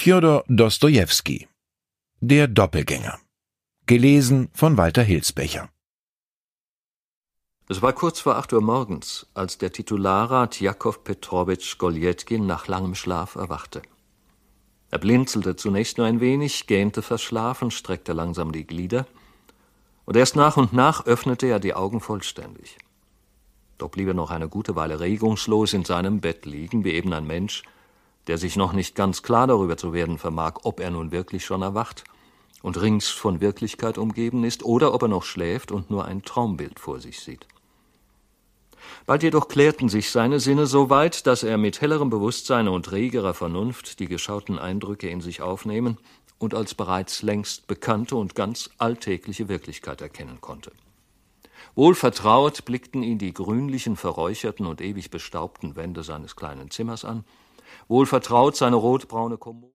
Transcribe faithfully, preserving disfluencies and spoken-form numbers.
Fjodor Dostojewski. Der Doppelgänger. Gelesen von Walter Hilsbecher. Es war kurz vor acht Uhr morgens, als der Titularrat Jakow Petrowitsch Goljetkin nach langem Schlaf erwachte. Er blinzelte zunächst nur ein wenig, gähnte verschlafen, streckte langsam die Glieder, und erst nach und nach öffnete er die Augen vollständig. Doch blieb er noch eine gute Weile regungslos in seinem Bett liegen, wie eben ein Mensch, der sich noch nicht ganz klar darüber zu werden vermag, ob er nun wirklich schon erwacht und rings von Wirklichkeit umgeben ist, oder ob er noch schläft und nur ein Traumbild vor sich sieht. Bald jedoch klärten sich seine Sinne so weit, dass er mit hellerem Bewusstsein und regerer Vernunft die geschauten Eindrücke in sich aufnehmen und als bereits längst bekannte und ganz alltägliche Wirklichkeit erkennen konnte. Wohlvertraut blickten ihn die grünlichen, verräucherten und ewig bestaubten Wände seines kleinen Zimmers an, wohlvertraut seine rotbraune Kommode.